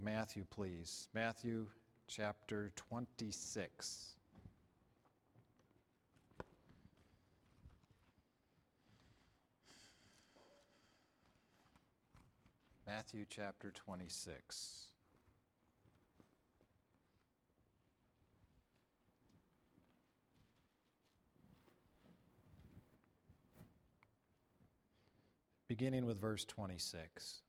Matthew, please. Matthew chapter 26. Matthew chapter 26. Beginning with verse 26.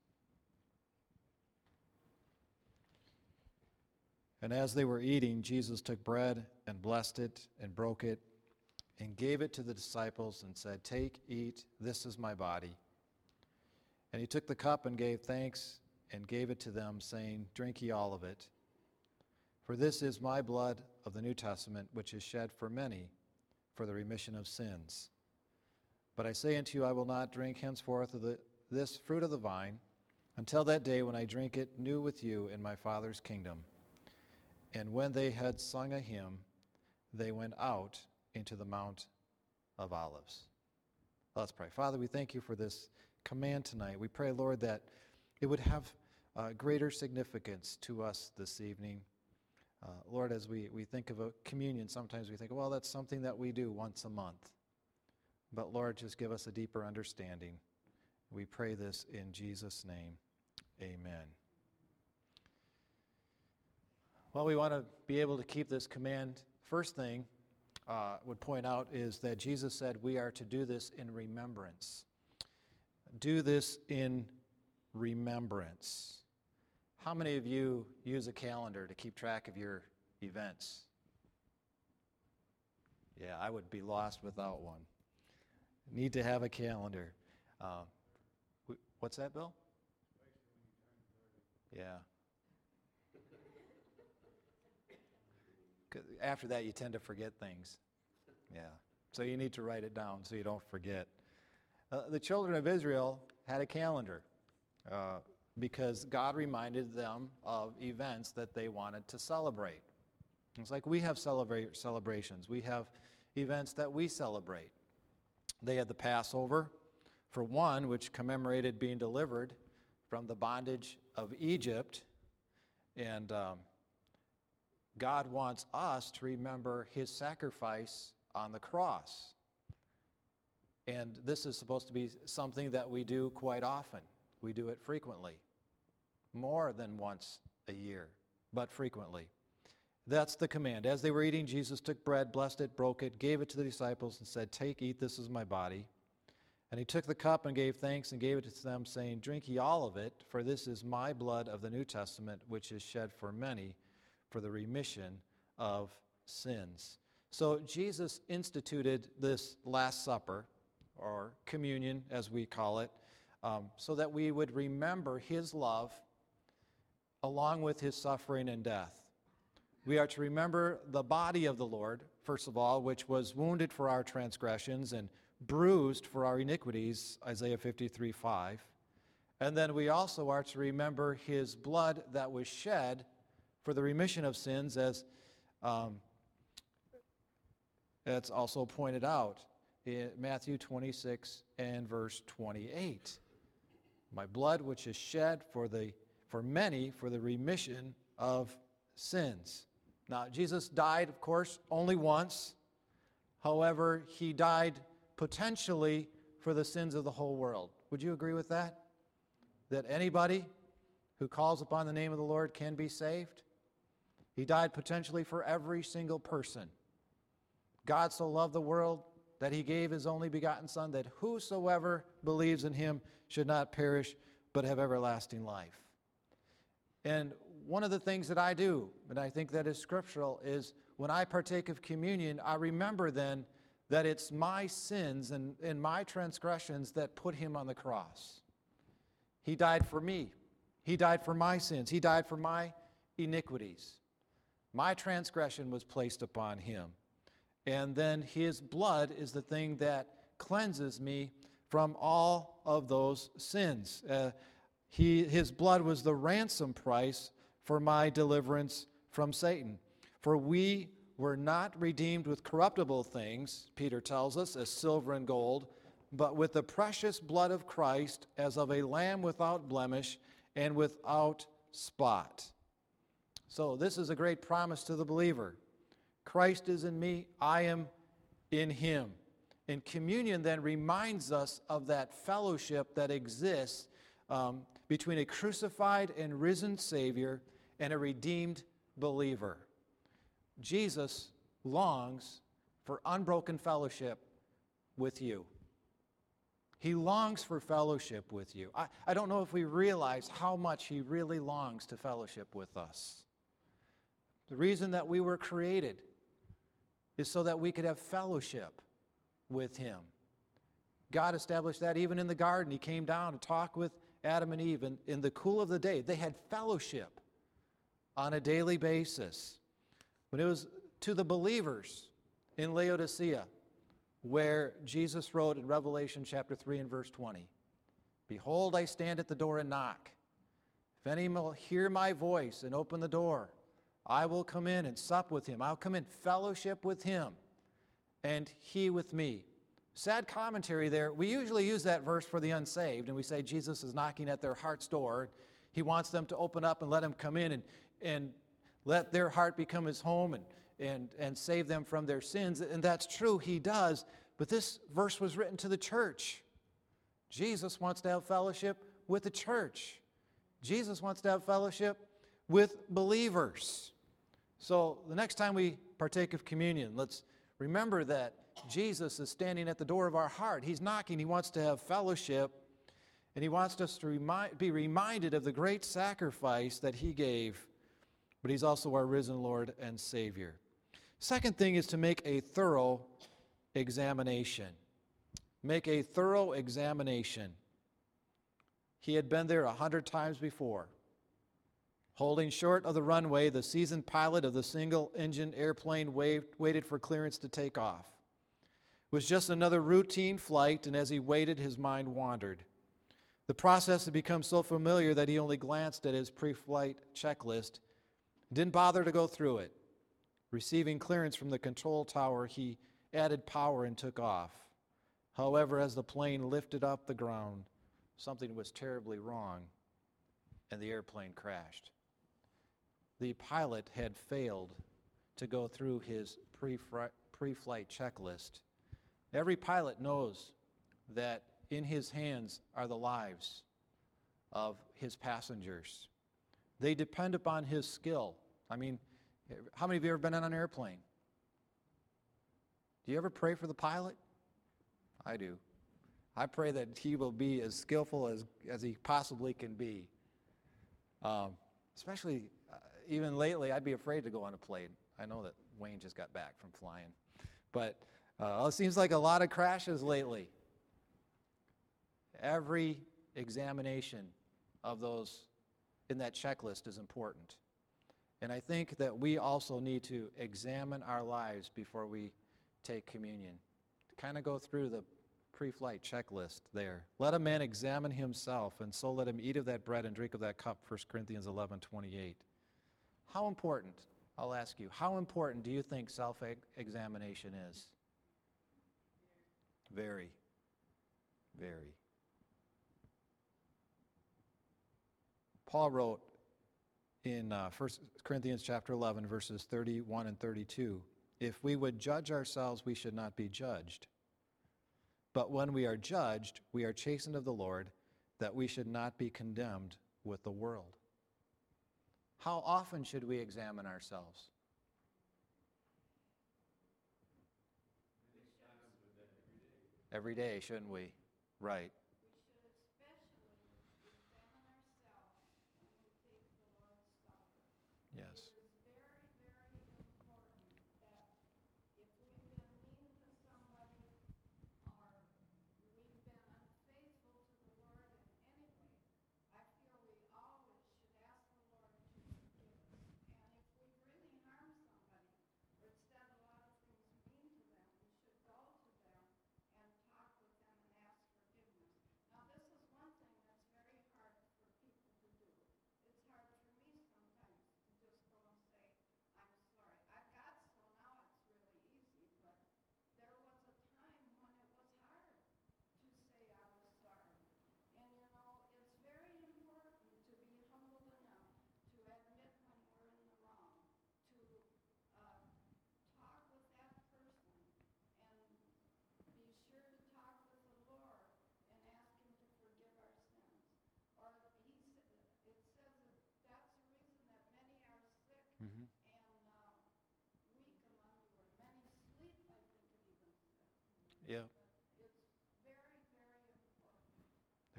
And as they were eating, Jesus took bread and blessed it and broke it and gave it to the disciples and said, "Take, eat, this is my body." And he took the cup and gave thanks and gave it to them, saying, "Drink ye all of it. For this is my blood of the New Testament, which is shed for many for the remission of sins. But I say unto you, I will not drink henceforth of this fruit of the vine until that day when I drink it new with you in my Father's kingdom." And when they had sung a hymn, they went out into the Mount of Olives. Let's pray. Father, we thank you for this command tonight. We pray, Lord, that it would have greater significance to us this evening. Lord, as we think of a communion, sometimes we think, well, that's something that we do once a month. But Lord, just give us a deeper understanding. We pray this in Jesus' name. Amen. Well, we want to be able to keep this command. First thing I would point out is that Jesus said we are to do this in remembrance. Do this in remembrance. How many of you use a calendar to keep track of your events? Yeah, I would be lost without one. Need to have a calendar. What's that, Bill? Yeah. After that, you tend to forget things. Yeah. So you need to write it down so you don't forget. The children of Israel had a calendar because God reminded them of events that they wanted to celebrate. It's like we have celebrations. We have events that we celebrate. They had the Passover, for one, which commemorated being delivered from the bondage of Egypt. And God wants us to remember his sacrifice on the cross. And this is supposed to be something that we do quite often. We do it frequently, more than once a year, but frequently. That's the command. As they were eating, Jesus took bread, blessed it, broke it, gave it to the disciples, and said, "Take, eat, this is my body." And he took the cup and gave thanks and gave it to them, saying, "Drink ye all of it, for this is my blood of the New Testament, which is shed for many for the remission of sins." So Jesus instituted this Last Supper, or communion as we call it, so that we would remember his love along with his suffering and death. We are to remember the body of the Lord, first of all, which was wounded for our transgressions and bruised for our iniquities, Isaiah 53:5. And then we also are to remember his blood that was shed for the remission of sins, as it's also pointed out in Matthew 26 and verse 28. My blood which is shed for many for the remission of sins. Now, Jesus died, of course, only once. However, he died potentially for the sins of the whole world. Would you agree with that? That anybody who calls upon the name of the Lord can be saved? He died potentially for every single person. God so loved the world that he gave his only begotten Son, that whosoever believes in him should not perish, but have everlasting life. And one of the things that I do, and I think that is scriptural, is when I partake of communion, I remember then that it's my sins and my transgressions that put him on the cross. He died for me. He died for my sins. He died for my iniquities. My transgression was placed upon him. And then his blood is the thing that cleanses me from all of those sins. His blood was the ransom price for my deliverance from Satan. For we were not redeemed with corruptible things, Peter tells us, as silver and gold, but with the precious blood of Christ, as of a lamb without blemish and without spot. So this is a great promise to the believer. Christ is in me, I am in him. And communion then reminds us of that fellowship that exists between a crucified and risen Savior and a redeemed believer. Jesus longs for unbroken fellowship with you. He longs for fellowship with you. I don't know if we realize how much he really longs to fellowship with us. The reason that we were created is so that we could have fellowship with him. God established that even in the garden. He came down to talk with Adam and Eve in the cool of the day. They had fellowship on a daily basis. When it was to the believers in Laodicea, where Jesus wrote in Revelation chapter 3 and verse 20, "Behold, I stand at the door and knock. If any will hear my voice and open the door, I will come in and sup with him." I'll come in fellowship with him, and he with me. Sad commentary there. We usually use that verse for the unsaved, and we say Jesus is knocking at their heart's door. He wants them to open up and let him come in and let their heart become his home and save them from their sins. And that's true, he does. But this verse was written to the church. Jesus wants to have fellowship with the church. Jesus wants to have fellowship with believers. So the next time we partake of communion, let's remember that Jesus is standing at the door of our heart. He's knocking. He wants to have fellowship, and he wants us to be reminded of the great sacrifice that he gave, but he's also our risen Lord and Savior. Second thing is to make a thorough examination. Make a thorough examination. He had been there 100 times before. Holding short of the runway, the seasoned pilot of the single-engine airplane waited for clearance to take off. It was just another routine flight, and as he waited, his mind wandered. The process had become so familiar that he only glanced at his pre-flight checklist, didn't bother to go through it. Receiving clearance from the control tower, he added power and took off. However, as the plane lifted up the ground, something was terribly wrong, and the airplane crashed. The pilot had failed to go through his pre-flight checklist. Every pilot knows that in his hands are the lives of his passengers. They depend upon his skill. I mean, how many of you have ever been on an airplane? Do you ever pray for the pilot? I do. I pray that he will be as skillful as he possibly can be. Especially, even lately, I'd be afraid to go on a plane. I know that Wayne just got back from flying. But it seems like a lot of crashes lately. Every examination of those in that checklist is important. And I think that we also need to examine our lives before we take communion. Kind of go through the pre-flight checklist there. Let a man examine himself, and so let him eat of that bread and drink of that cup, 1 Corinthians 11:28. How important, I'll ask you, how important do you think self-examination is? Very, very. Paul wrote in 1 Corinthians chapter 11, verses 31 and 32, "If we would judge ourselves, we should not be judged. But when we are judged, we are chastened of the Lord, that we should not be condemned with the world." How often should we examine ourselves? Every day, shouldn't we? Right. Yes.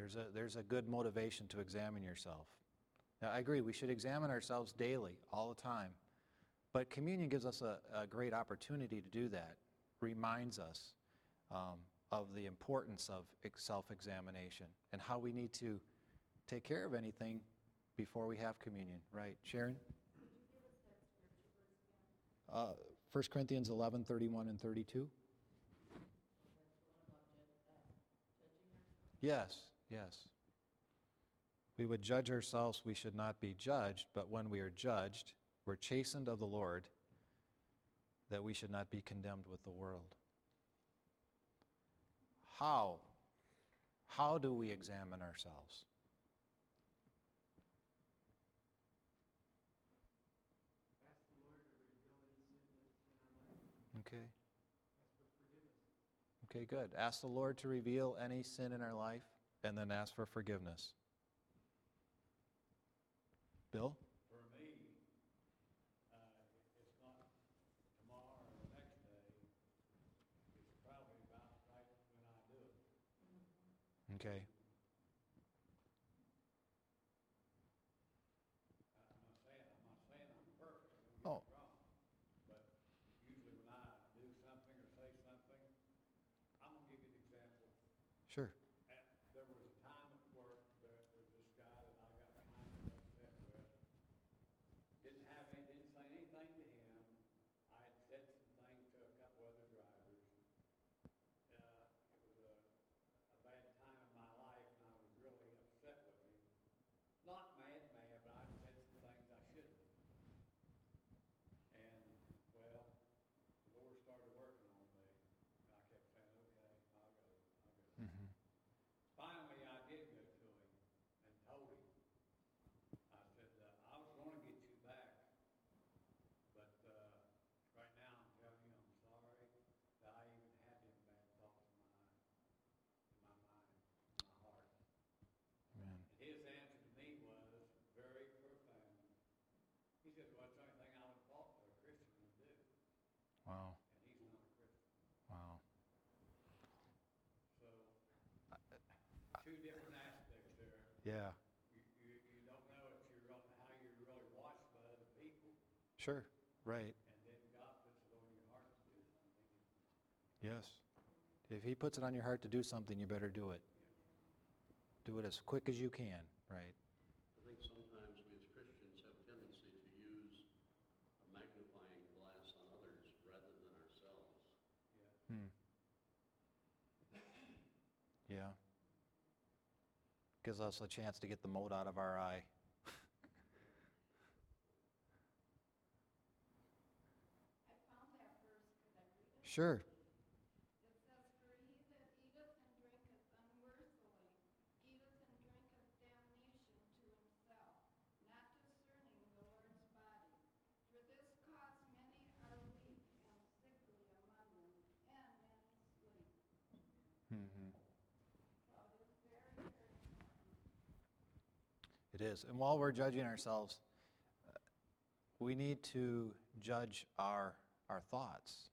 There's a good motivation to examine yourself. Now, I agree, we should examine ourselves daily, all the time. But communion gives us a great opportunity to do that, reminds us of the importance of self-examination and how we need to take care of anything before we have communion. Right, Sharon? 1 Corinthians 11, 31 and 32. Yes, yes. We would judge ourselves, we should not be judged, but when we are judged, we're chastened of the Lord, that we should not be condemned with the world. How? How do we examine ourselves? Okay. Okay, good. Ask the Lord to reveal any sin in our life, and then ask for forgiveness. Bill? For me, it's not tomorrow or the next day. It's probably about right when I do it. Okay. I'm not saying I'm perfect. Oh. Don't get me wrong. But usually when I do something or say something, I'm gonna give you an example. Sure. There was a time at work that there was this guy that I got kind of upset with. Didn't say anything to him. I had said some things to a couple other drivers. It was a bad time in my life, and I was really upset with him. Not mad, but I said some things I shouldn't. And, well, the Lord started working on me. And I kept saying, okay, I'll go. Mm-hmm. Finally, I did go to him and told him. I said, I was going to get you back, but right now I'm telling you I'm sorry that I even had them bad thoughts in my mind, in my heart. Amen. And his answer to me was very profound. He said, well, it's the only thing I would thought that a Christian would do. Wow. And he's not a Christian. Wow. So, two different aspects there. Yeah. You don't know if you're how you're really watched by other people, Sure. Right. and then God puts it on your heart to do something. Yes. If He puts it on your heart to do something, you better do it. Do it as quick as you can. Right. I think sometimes we as Christians have a tendency to use a magnifying glass on others rather than ourselves. Yeah. Yeah. Gives us a chance to get the mote out of our eye. I found that verse, could I read it? Sure. It says, for he that eateth and drinketh unworthily, eateth and drinketh damnation to himself, not discerning the Lord's body. For this cause many are weak and sickly among them, and many sleep. Mm-hmm. So it is very, very important. It is. And while we're judging ourselves, we need to judge our thoughts.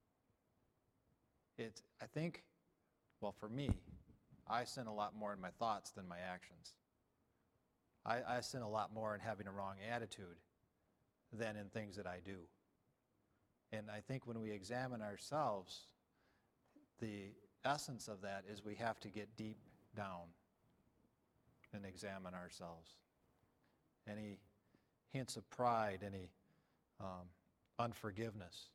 I think, well, for me, I sin a lot more in my thoughts than my actions. I sin a lot more in having a wrong attitude than in things that I do. And I think when we examine ourselves, the essence of that is we have to get deep down and examine ourselves. Any hints of pride, any unforgiveness,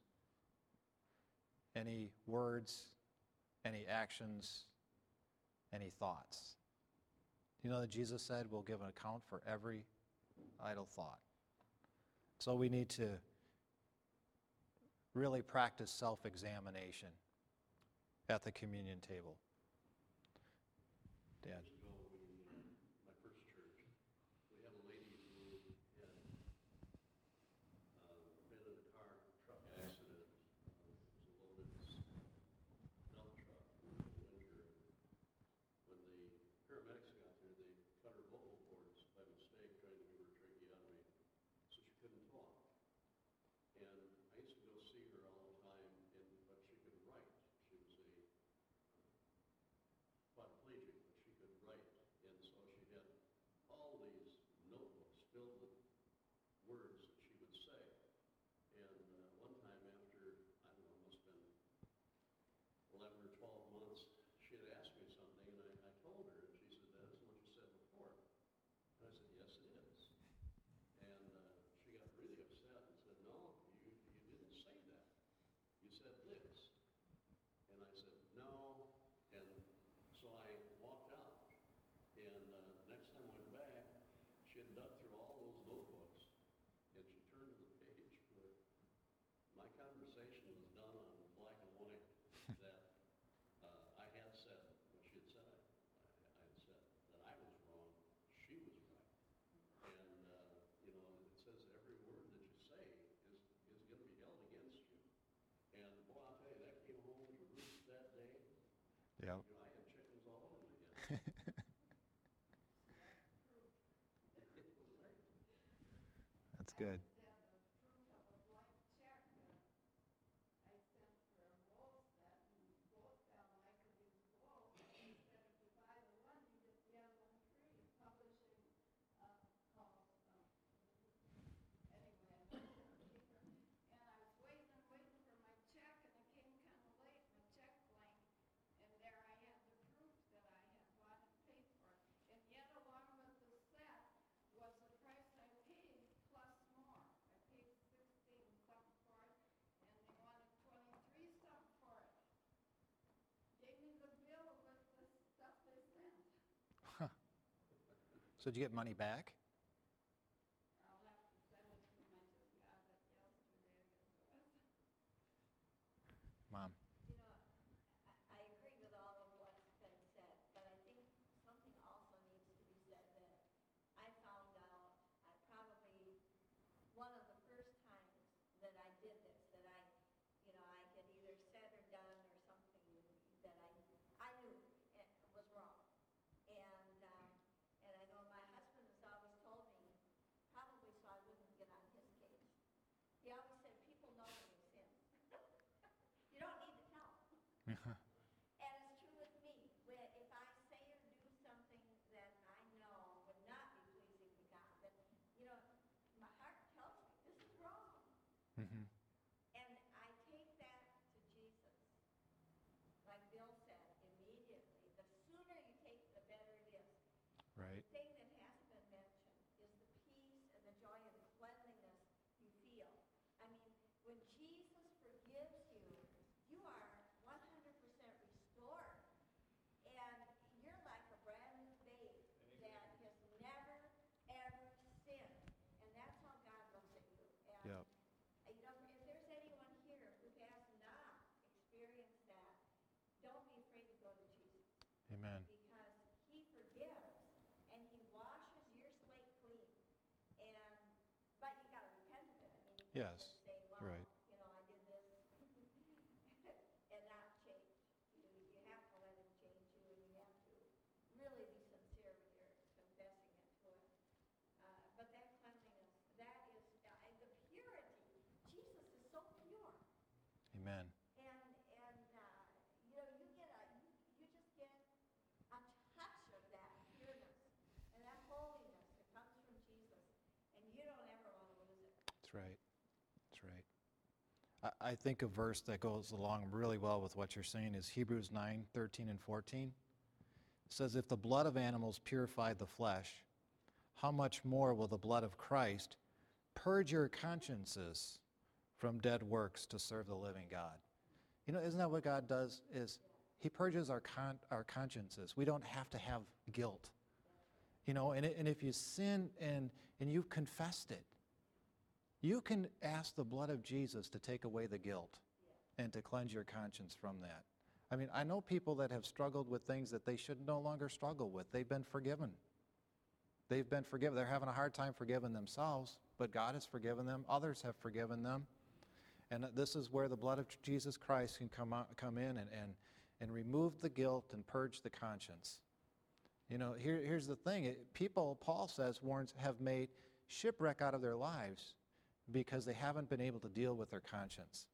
any words, any actions, any thoughts. You know that Jesus said we'll give an account for every idle thought. So we need to really practice self-examination at the communion table. Dad. Years ago, in my first church, we had a lady who had been in a truck accident. It was a loaded dump truck in the winter. When the paramedics got there, they cut her vocal cords by mistake, trying to give her tracheotomy, so she couldn't talk. And I used to go see her all the time, but she could write. She was a quadriplegic, but she could write. Yep. You know, I had chickens all over again. That's good. Instead of proof of a blank check, I sent for a roll set, and both felt like I could use both. Instead of you buy the one, you get the other one free. Publishing calls, anyway, I'm not gonna keep her. And I was waiting for my check, and it came kind of late, my check blank. And there I had the proof that I had bought and paid for it. And yet along with the set was the price I paid plus more. I paid 16 something for it, and they wanted 23 something for it. Gave me the bill with the stuff they sent. So did you get money back? I'll have to send it to them. I just got it yesterday, I guess it was. Mom. You know, I agree with all of what's been said, but I think something also needs to be said that I found out, I probably, one of the first times that I did this, that I had either said or done or something that I knew it was wrong. And I know my husband has always told me, probably so I wouldn't get on his case. He always said, people know when you sin. You don't need to tell them. And it's true with me. If I say or do something that I know would not be pleasing to God, that, my heart tells me this is wrong. Mm-hmm. And I take that to Jesus. Like Bill said, immediately. The sooner you take it, the better it is. Right. The thing that hasn't been mentioned is the peace and the joy and the cleanliness you feel. I mean, when Jesus forgives you, you are 100% restored. And you're like a brand new babe that has never, ever sinned. And that's how God looks at you. And, Yep. if there's anyone here who has not experienced that, don't be afraid to go to Jesus. Amen. Because he forgives and he washes your slate clean. But you got to repent of it. I mean, you can't Yes. just say, well, Right. I did this and not change. You have to let him change you, and you have to really be sincere with your confessing it to him. But that cleanliness, that is the purity. Jesus is so pure. Amen. And you just get a touch of that pureness and that holiness that comes from Jesus, and you don't ever want to lose it. That's right. That's right. I think a verse that goes along really well with what you're saying is Hebrews 9:13 and 14. It says, if the blood of animals purified the flesh, how much more will the blood of Christ purge your consciences from dead works to serve the living God? Isn't that what God does? Is he purges our consciences. We don't have to have guilt. And if you sin and you've confessed it, you can ask the blood of Jesus to take away the guilt and to cleanse your conscience from that. I mean, I know people that have struggled with things that they should no longer struggle with. They've been forgiven. They've been forgiven. They're having a hard time forgiving themselves, but God has forgiven them. Others have forgiven them. And this is where the blood of Jesus Christ can come in and remove the guilt and purge the conscience. Here's the thing. People, Paul says, have made shipwreck out of their lives because they haven't been able to deal with their conscience.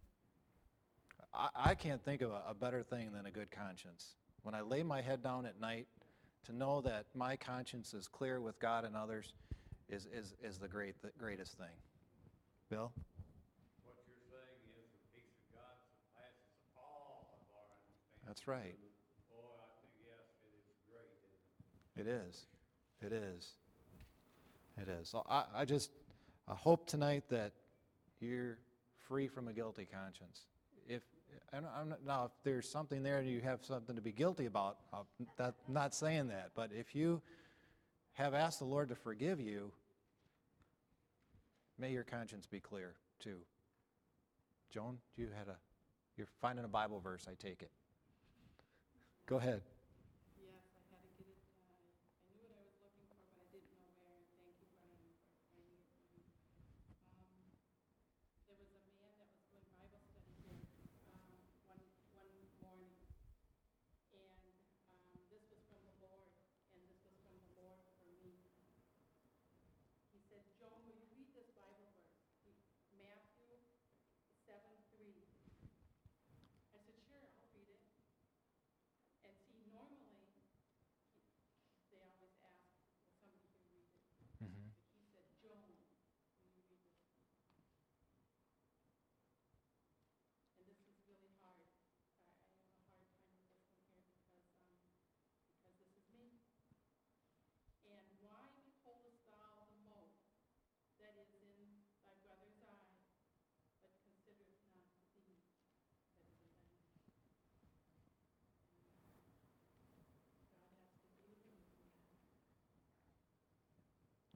I can't think of a better thing than a good conscience. When I lay my head down at night, to know that my conscience is clear with God and others is the greatest thing. Bill? What you're saying is the peace of God surpasses all of our understanding. That's right. Boy, I think, yes, it is great, isn't it? It is. It is. It is. So I hope tonight that you're free from a guilty conscience. Now, if there's something there and you have something to be guilty about, I'm not saying that. But if you have asked the Lord to forgive you, may your conscience be clear too. Joan, you're finding a Bible verse, I take it. Go ahead. Yes, I had to get it. I knew what I was looking for, but I didn't know where. And thank you, Brian, for finding it for me. There was a man that was doing Bible study here one morning,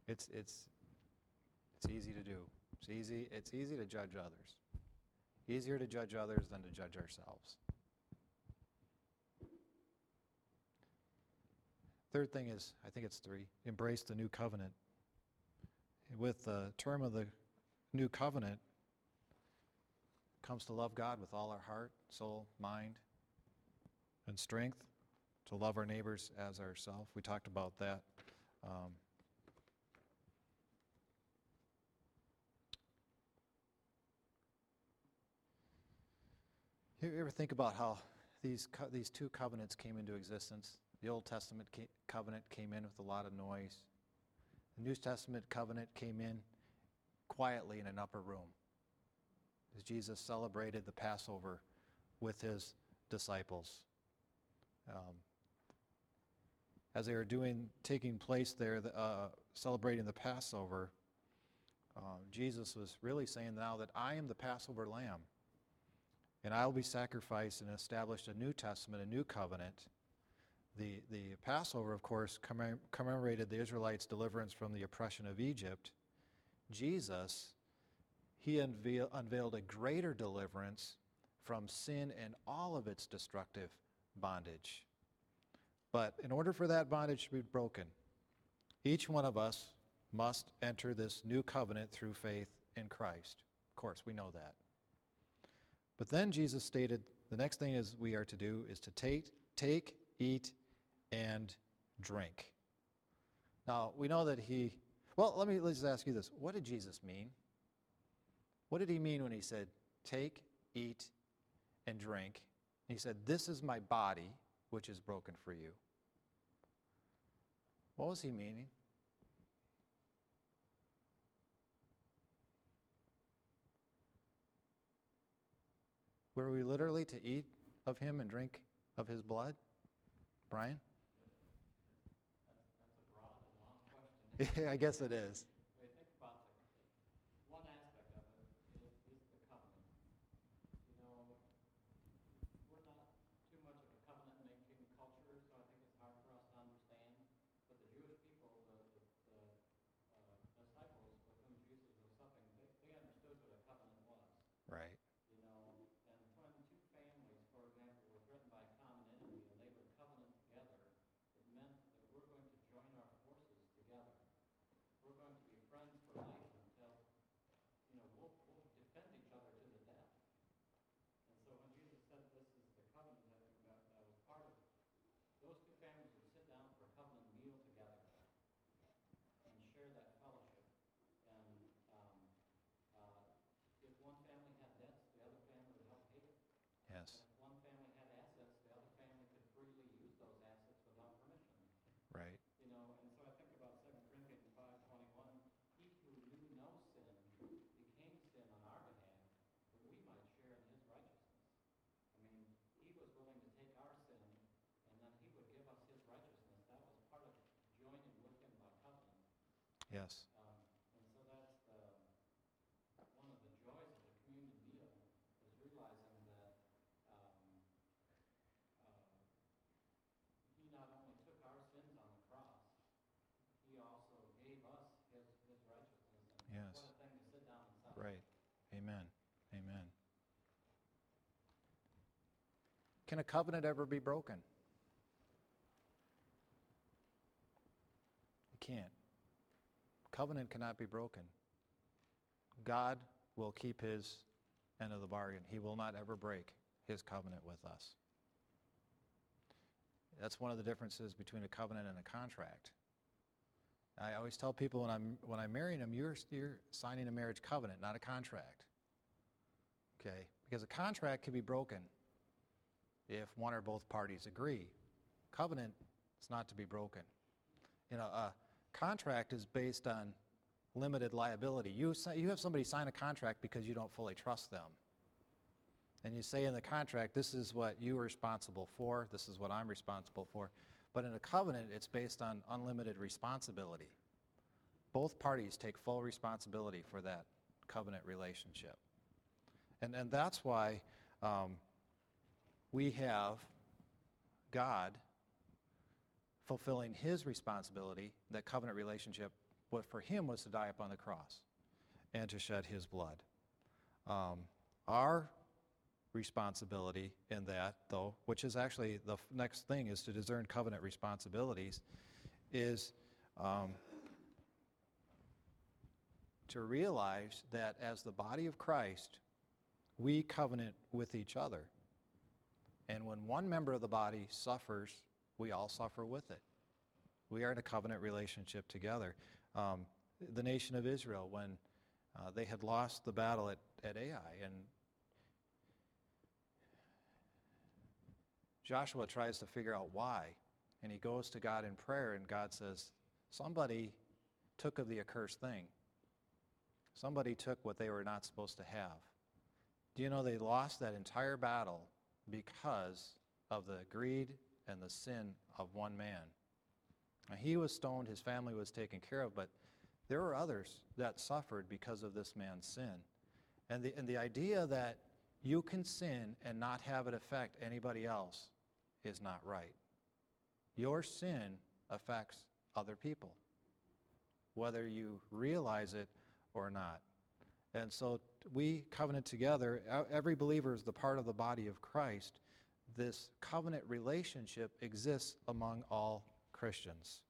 It's easy to do. It's easy to judge others. Easier to judge others than to judge ourselves. Third thing is, I think it's 3, embrace the new covenant. With the term of the new covenant comes to love God with all our heart, soul, mind, and strength, to love our neighbors as ourselves. We talked about that. You ever think about how these 2 covenants came into existence? The Old Testament covenant came in with a lot of noise. The New Testament covenant came in quietly in an upper room as Jesus celebrated the Passover with his disciples. As they were taking place there, celebrating the Passover, Jesus was really saying now that I am the Passover lamb, and I will be sacrificed and established a New Testament, a new covenant. The Passover, of course, commemorated the Israelites' deliverance from the oppression of Egypt. Jesus, he unveiled a greater deliverance from sin and all of its destructive bondage. But in order for that bondage to be broken, each one of us must enter this new covenant through faith in Christ. Of course, we know that. But then Jesus stated the next thing is we are to do is to take, eat, and drink. Now, we know that let's ask you this. What did Jesus mean? What did he mean when he said, take, eat, and drink? And he said, this is my body, which is broken for you. What was he meaning? Were we literally to eat of him and drink of his blood? Brian? That's a broad and long question. Yeah, I guess it is. When you think about one aspect of it is the covenant. You know, we're not too much of a covenant-making culture, so I think it's hard for us to understand. But the Jewish people, the disciples with whom Jesus was supping, they understood what a covenant was. Right. You know, and when 2 families, for example, were threatened by a common enemy and they would covenant together, it meant that we're going to join our forces together. We're going to be friends for life until, we'll defend each other to the death. And so when Jesus said this is the covenant, I think that was part of it. Those 2 families would sit down for a covenant meal together and share that fellowship. And if one family had debts, the other family would help pay it. Yes. And if one family had assets, the other family could freely use those assets without permission. Right. You know, and so I think about 2 Corinthians 5:21. He who knew no sin became sin on our behalf, that we might share in his righteousness. I mean, he was willing to take our sin, and then he would give us his righteousness. That was part of joining with him by covenant. Yes. And so that's one of the joys of the communion meal is realizing that he not only took our sins on the cross, he also gave us his righteousness. And Yes. what a thing to sit down and celebrate. Right. Amen. Amen. Can a covenant ever be broken? It can't. Covenant cannot be broken. God will keep his end of the bargain. He will not ever break his covenant with us. That's one of the differences between a covenant and a contract. I always tell people when I'm marrying them, you're signing a marriage covenant, not a contract. Okay? Because a contract can be broken if one or both parties agree. Covenant is not to be broken. A contract is based on limited liability. You have somebody sign a contract because you don't fully trust them. And you say in the contract, this is what you are responsible for, this is what I'm responsible for. But in a covenant, it's based on unlimited responsibility. Both parties take full responsibility for that covenant relationship. And that's why we have God fulfilling his responsibility, that covenant relationship what for him was to die upon the cross and to shed his blood. Our responsibility in that, though, which is actually the next thing, is to discern covenant responsibilities, is to realize that as the body of Christ, we covenant with each other. And when one member of the body suffers, we all suffer with it. We are in a covenant relationship together. The nation of Israel, when they had lost the battle at Ai, and Joshua tries to figure out why, and he goes to God in prayer, and God says, somebody took of the accursed thing. Somebody took what they were not supposed to have. Do you know they lost that entire battle because of the greed and the sin of one man? Now, he was stoned, his family was taken care of, but there were others that suffered because of this man's sin. And the idea that you can sin and not have it affect anybody else is not right. Your sin affects other people, whether you realize it or not. And so we covenant together. Every believer is the part of the body of Christ. This covenant relationship exists among all Christians.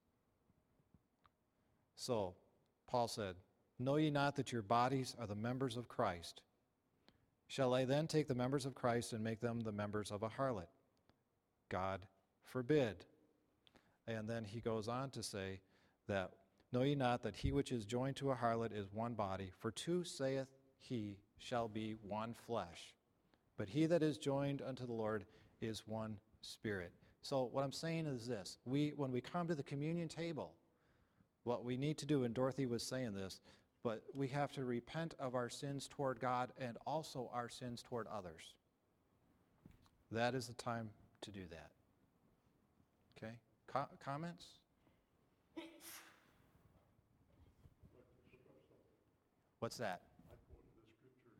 So, Paul said, know ye not that your bodies are the members of Christ? Shall I then take the members of Christ and make them the members of a harlot? God forbid. And then he goes on to say that, know ye not that he which is joined to a harlot is one body? For two, saith he, shall be one flesh. But he that is joined unto the Lord is one spirit. So what I'm saying is this. When we come to the communion table, what we need to do, and Dorothy was saying this, but we have to repent of our sins toward God and also our sins toward others. That is the time to do that. Okay? Comments? What's that? I quoted the scripture,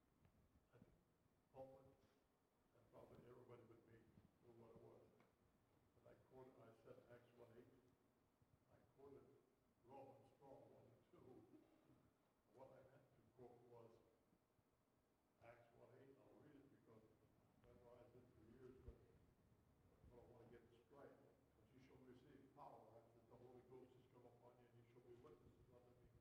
Paul, and probably everybody but me knew what it was. But I said Acts 1:8. I quoted Romans 4:1-2. What I meant to quote was Acts 1:8. I'll read it because I've memorized it for years, but I want to get this right. But you shall receive power after the Holy Ghost has come upon you, and you shall be witnesses unto me.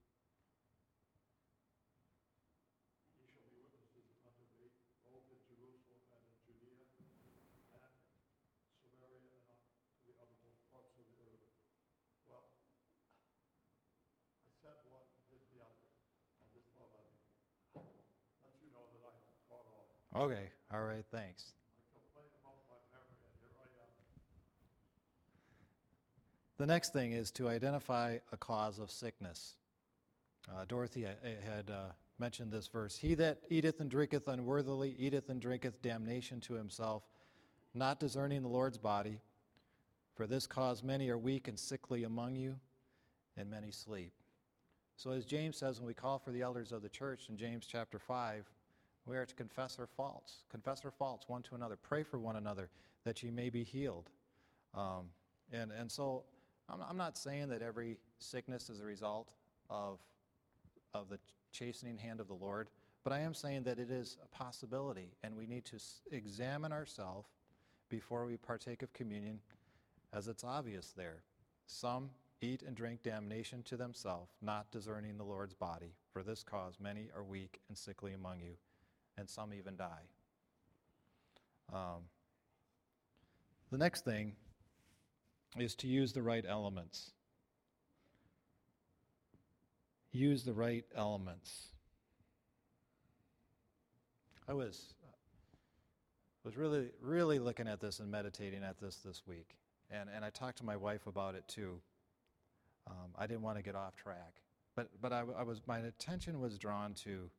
Ye shall be witnesses unto me, both in Jerusalem and in Judea and Samaria and unto the uttermost parts of the earth. Well, I said one, did the other. I just thought I'd let you know that I caught on. Okay. All right. Thanks. I complained about my memory, and here I am. The next thing is to identify a cause of sickness. Dorothy had mentioned this verse. He that eateth and drinketh unworthily eateth and drinketh damnation to himself, not discerning the Lord's body. For this cause many are weak and sickly among you, and many sleep. So as James says, when we call for the elders of the church in James chapter 5, we are to confess our faults. Confess our faults one to another. Pray for one another that ye may be healed. And so I'm not saying that every sickness is a result of the chastening hand of the Lord, but I am saying that it is a possibility, and we need to examine ourselves before we partake of communion, as it's obvious there. Some eat and drink damnation to themselves, not discerning the Lord's body. For this cause many are weak and sickly among you, and some even die. The next thing is to use the right elements. Use the right elements. I was really looking at this and meditating at this week, and I talked to my wife about it too. I didn't want to get off track, but my attention was drawn to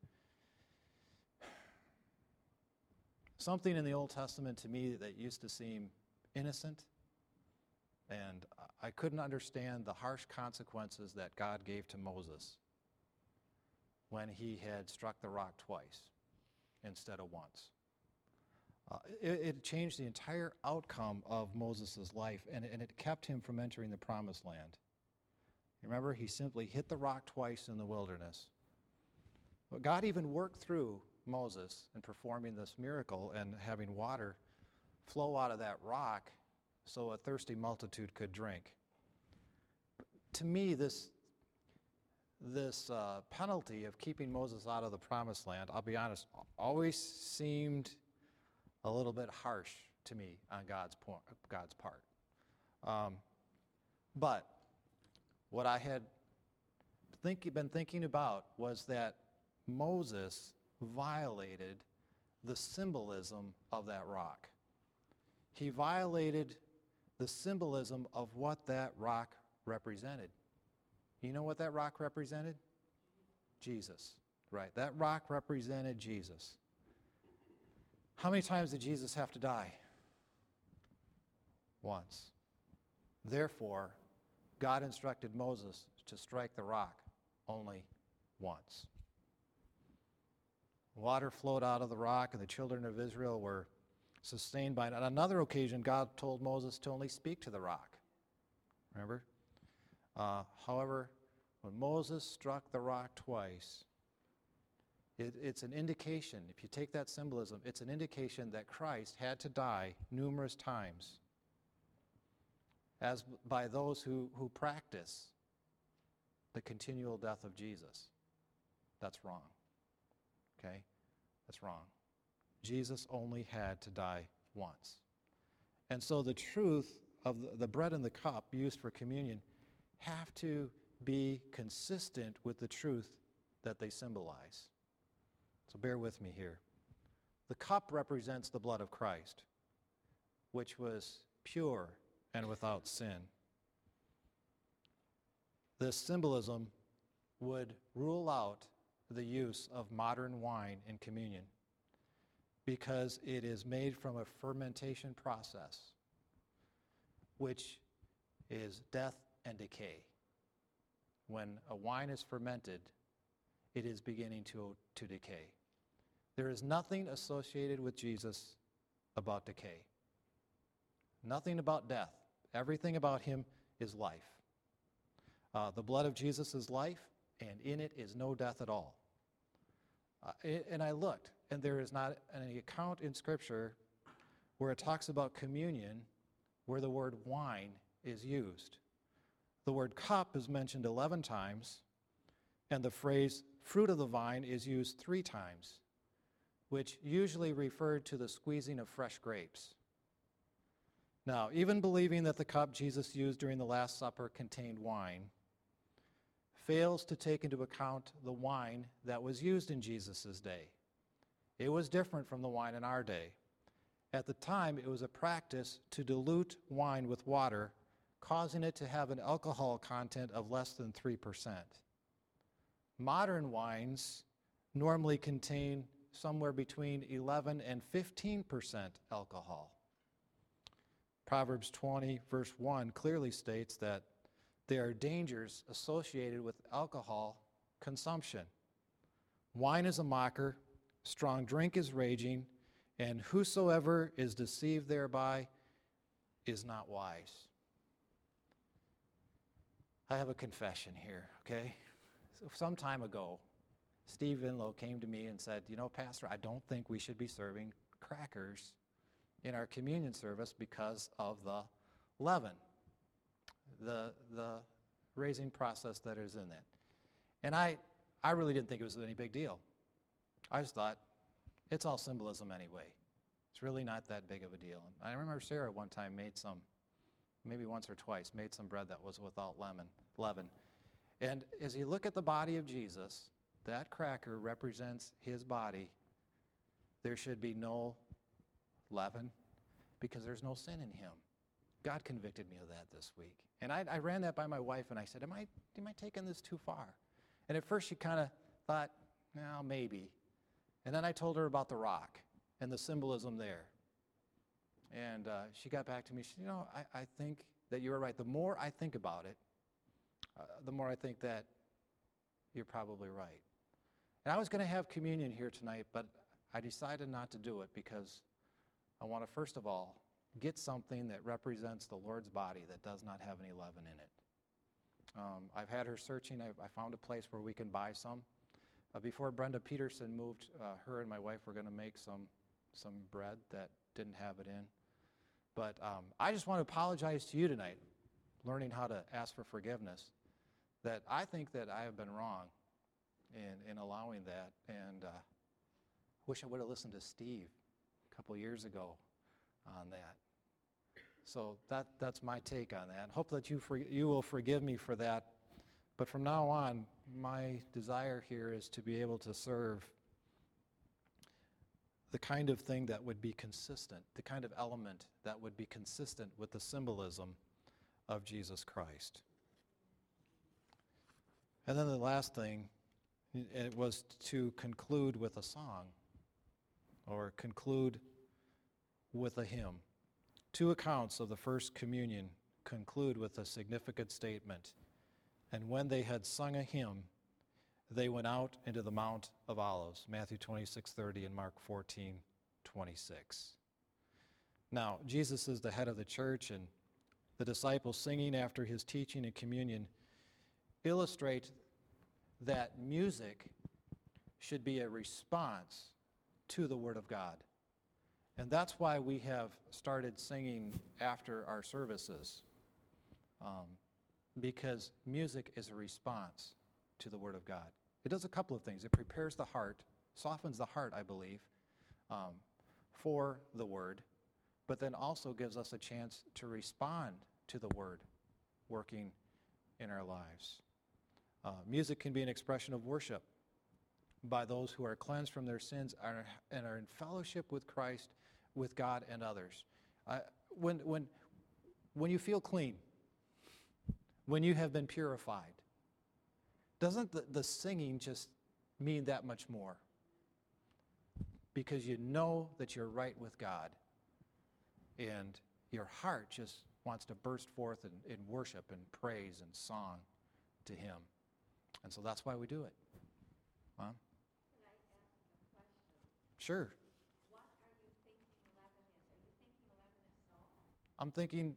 something in the Old Testament to me that used to seem innocent, and I couldn't understand the harsh consequences that God gave to Moses when he had struck the rock twice instead of once. It changed the entire outcome of Moses' life, and it kept him from entering the promised land. Remember, he simply hit the rock twice in the wilderness. But God even worked through Moses in performing this miracle and having water flow out of that rock so a thirsty multitude could drink. To me, this penalty of keeping Moses out of the promised land, I'll be honest, always seemed a little bit harsh to me on God's part. But what I had been thinking about was that Moses violated the symbolism of that rock. He violated the symbolism of what that rock represented. You know what that rock represented? Jesus, right? That rock represented Jesus. How many times did Jesus have to die? Once. Therefore, God instructed Moses to strike the rock only once. Water flowed out of the rock, and the children of Israel were sustained by it. On another occasion, God told Moses to only speak to the rock. Remember? However, when Moses struck the rock twice, it's an indication, if you take that symbolism, it's an indication that Christ had to die numerous times as by those who practice the continual death of Jesus. That's wrong. Okay? That's wrong. Jesus only had to die once. And so the truth of the bread and the cup used for communion have to be consistent with the truth that they symbolize. So bear with me here. The cup represents the blood of Christ, which was pure and without sin. This symbolism would rule out the use of modern wine in communion because it is made from a fermentation process, which is death and decay. When a wine is fermented, it is beginning to decay. There is nothing associated with Jesus about decay. Nothing about death. Everything about him is life. The blood of Jesus is life, and in it is no death at all. And I looked, and there is not any account in Scripture where it talks about communion where the word wine is used. The word cup is mentioned 11 times, and the phrase fruit of the vine is used 3 times, which usually referred to the squeezing of fresh grapes. Now, even believing that the cup Jesus used during the Last Supper contained wine fails to take into account the wine that was used in Jesus' day. It was different from the wine in our day. At the time, it was a practice to dilute wine with water, causing it to have an alcohol content of less than 3%. Modern wines normally contain somewhere between 11 and 15% alcohol. Proverbs 20, verse 1 clearly states that there are dangers associated with alcohol consumption. Wine is a mocker, strong drink is raging, and whosoever is deceived thereby is not wise. I have a confession here, okay? Some time ago, Steve Vinlow came to me and said, Pastor, I don't think we should be serving crackers in our communion service because of the leaven, the raising process that is in it. And I really didn't think it was any big deal. I just thought, it's all symbolism anyway. It's really not that big of a deal. And I remember Sarah one time made some, maybe once or twice, made some bread that was without leaven. And as you look at the body of Jesus, that cracker represents his body. There should be no leaven because there's no sin in him. God convicted me of that this week. And I ran that by my wife and I said, am I taking this too far? And at first she kind of thought, no, maybe. And then I told her about the rock and the symbolism there. And she got back to me. She said, I think that you were right. The more I think about it, the more I think that you're probably right. And I was going to have communion here tonight, but I decided not to do it because I want to, first of all, get something that represents the Lord's body that does not have any leaven in it. I've had her searching. I found a place where we can buy some. Before Brenda Peterson moved, her and my wife were going to make some bread that didn't have it in. But I just want to apologize to you tonight, learning how to ask for forgiveness, that I think that I have been wrong in allowing that, and wish I would have listened to Steve a couple years ago on that. So that's my take on that. Hope that you will forgive me for that. But from now on, my desire here is to be able to serve the kind of thing that would be consistent, the kind of element that would be consistent with the symbolism of Jesus Christ. And then the last thing, it was to conclude with a song, or conclude with a hymn. 2 accounts of the First Communion conclude with a significant statement. And when they had sung a hymn, they went out into the Mount of Olives, Matthew 26:30 and Mark 14:26. Now, Jesus is the head of the church, and the disciples singing after his teaching and communion illustrate that music should be a response to the Word of God. And that's why we have started singing after our services, because music is a response to the Word of God. It does a couple of things. It prepares the heart, softens the heart, I believe, for the Word, but then also gives us a chance to respond to the Word working in our lives. Music can be an expression of worship by those who are cleansed from their sins and are in fellowship with Christ, with God and others. When you feel clean, when you have been purified, doesn't the singing just mean that much more? Because you know that you're right with God, and your heart just wants to burst forth in worship and praise and song to Him. And so that's why we do it. Mom? Can I ask a question? Sure. What are you thinking leaven is? Are you thinking leaven is salt? I'm thinking,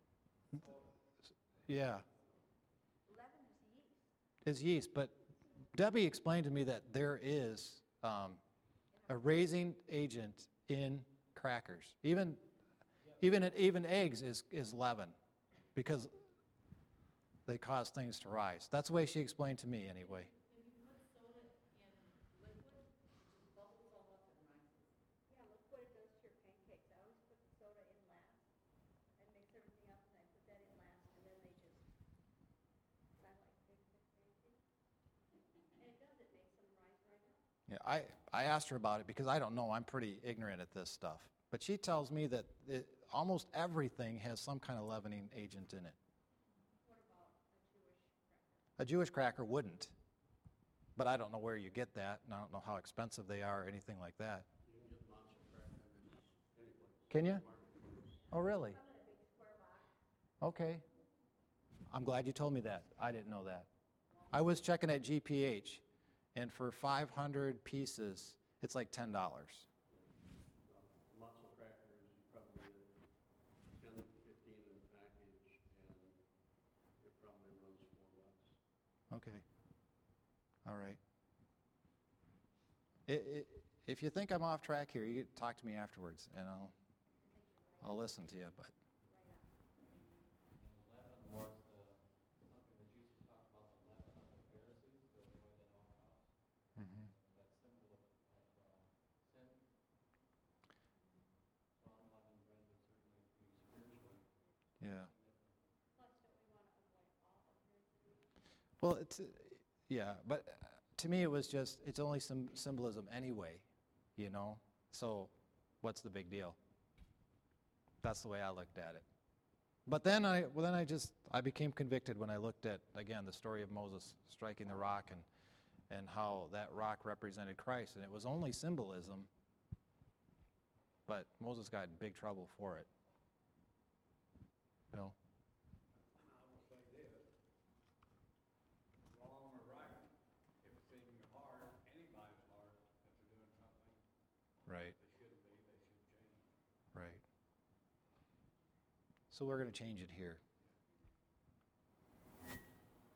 yeah, Leaven is yeast. is yeast. But Debbie explained to me that there is a raising agent in crackers. Even eggs is leaven, because they cause things to rise. That's the way she explained to me anyway. When you put soda in liquid, it just bubbles all up and rises. Yeah, look what it does to your pancakes. I always put the soda in last and mix everything up, and I put that in last, and then they just, I like big pancakes. And it does, it makes them rise right up. Yeah, I asked her about it because I don't know. I'm pretty ignorant at this stuff. But she tells me that almost everything has some kind of leavening agent in it. What about a Jewish cracker? A Jewish cracker wouldn't. But I don't know where you get that, and I don't know how expensive they are or anything like that. You can get matzo crackers anyway. Can you? Oh, really? Come in a big square box. Okay. I'm glad you told me that. I didn't know that. I was checking at GPH, and for 500 pieces, it's like $10. Matzo crackers, you probably get 10 to 15 in a package, and it probably runs $4. Okay. All right. If you think I'm off track here, you talk to me afterwards, and I'll listen to you. But And leaven was something that Jesus talked about, the leaven of the Pharisees, the way that all house, that symbol of sin. So unleavened bread would certainly be spiritually yeah. Plus, don't we want to avoid all appearances? Well, yeah, but to me it was just, it's only some symbolism anyway, you know? So what's the big deal? That's the way I looked at it. But then I became convicted when I looked at, again, the story of Moses striking the rock and how that rock represented Christ. And it was only symbolism, but Moses got in big trouble for it. You know? I will say this, wrong or right, if it's in your heart, anybody's heart, that they're doing something Right, they shouldn't be, they should change. right. So we're going to change it here.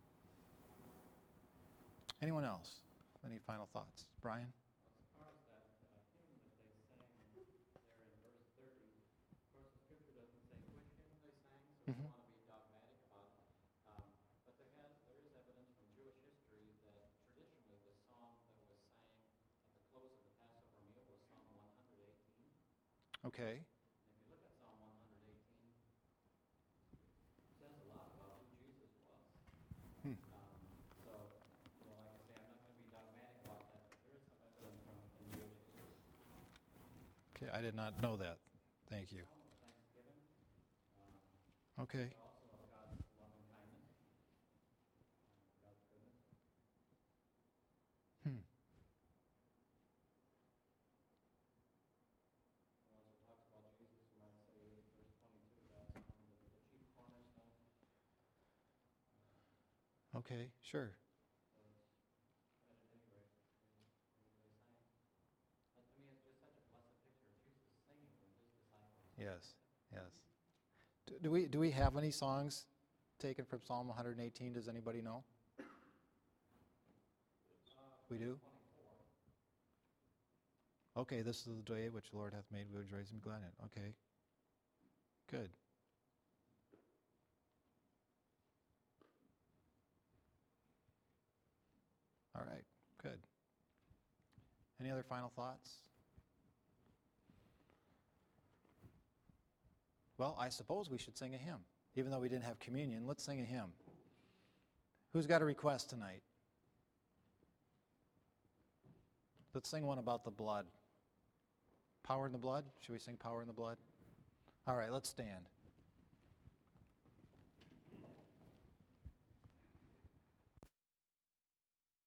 Anyone else? Any final thoughts? Brian? As far as that hymn that they sang there in verse 30, of course, the scripture doesn't say which hymn they sang, so we Mhm. don't want to be dogmatic about it. But there is evidence from Jewish history that traditionally the song that was sang at the close of the Passover meal was Psalm 118. Okay. And if you look at Psalm 118, it says a lot about who Jesus was. Hmm. So, like I say, I'm not going to be dogmatic about that, but there is some evidence from in Jewish history. Okay, I did not know that. Thank you. Psalm of thanksgiving, Okay. but also of God's loving kindness, God's goodness. Hmm. And once it talks about Jesus, you might say, verse 22, that's the chief cornerstone. Okay, sure. So it's, at any rate, they sang. But to me, it's just such a blessed picture of Jesus singing with his disciples. Yes, yes. Do we have any songs taken from Psalm 118? Does anybody know? We do? 24. Okay, this is the day which the Lord hath made, we will rejoice and be glad in it. Okay, good. All right, good. Any other final thoughts? Well, I suppose we should sing a hymn. Even though we didn't have communion, let's sing a hymn. Who's got a request tonight? Let's sing one about the blood. Power in the blood? Should we sing Power in the Blood? All right, let's stand.